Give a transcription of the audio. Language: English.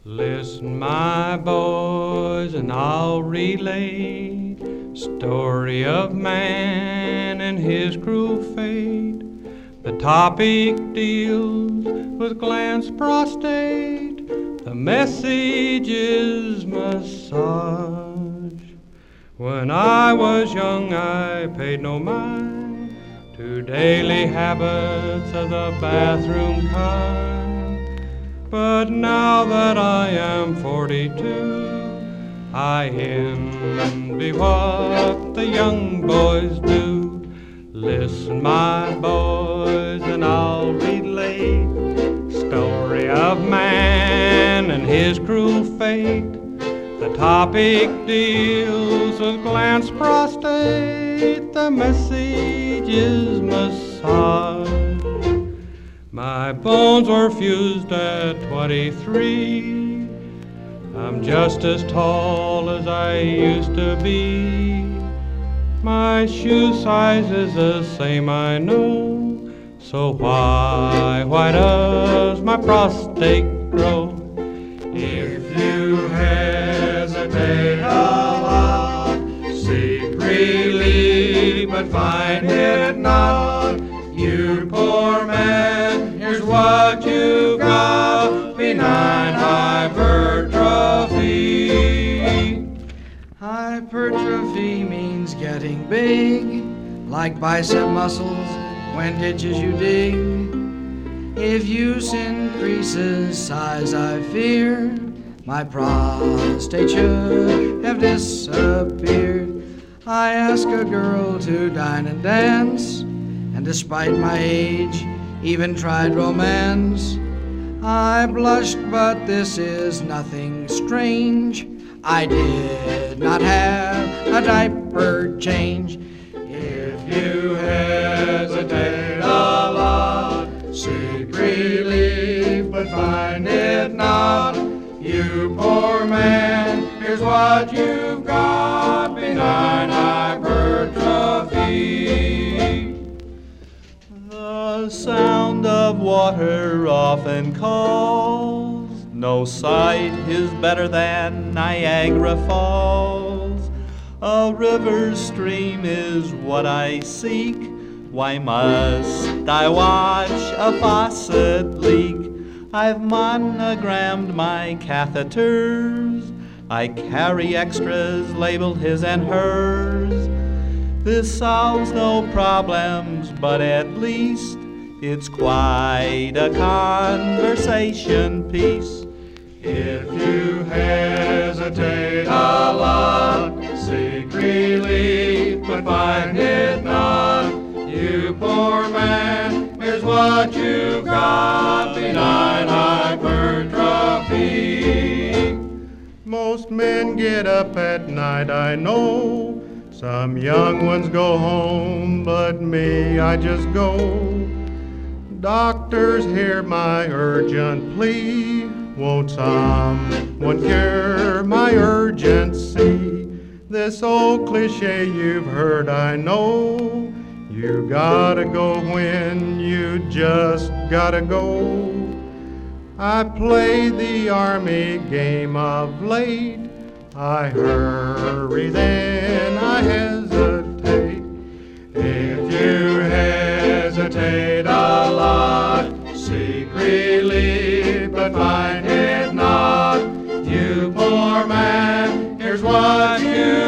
Listen, my boys, and I'll relate story of man and his cruel fate. The topic deals with glance prostate. The message is massage. When I was young, I paid no mind to daily habits of the bathroom kind. But now that I am 42, I envy what the young boys do. Listen, my boys, and I'll relate story of man and his cruel fate. The topic deals with glance prostate. The message is massage. My bones were fused at 23. I'm just as tall as I used to be. My shoe size is the same, I know. So why does my prostate grow? If you hesitate a lot, seek relief but find it not. You poor man, here's what you got: benign hypertrophy. Hypertrophy means getting big, like bicep muscles when ditches you dig. If use increases size, I fear my prostate should have disappeared. I ask a girl to dine and dance, and despite my age, even tried romance. I blushed, but this is nothing strange. I did not have a diaper change. If you hesitate a lot, seek relief but find it not. You poor man, here's what you've got: benign hypertrophy. The sound of water often calls. No sight is better than Niagara Falls. A river stream is what I seek. Why must I watch a faucet leak? I've monogrammed my catheters. I carry extras labeled his and hers. This solves no problems, but at least it's quite a conversation piece. If you hesitate a lot, seek relief but find it not. You poor man, here's what you've got: benign hypertrophy. Most men get up at night, I know. Some young ones go home, but me, I just go. Doctors, hear my urgent plea. Won't someone cure my urgency? This old cliche you've heard, I know. You gotta go when you just gotta go. I play the army game of late. I hurry, then I hesitate. If you hesitate a lot, seek relief but find it not. You poor man, here's what you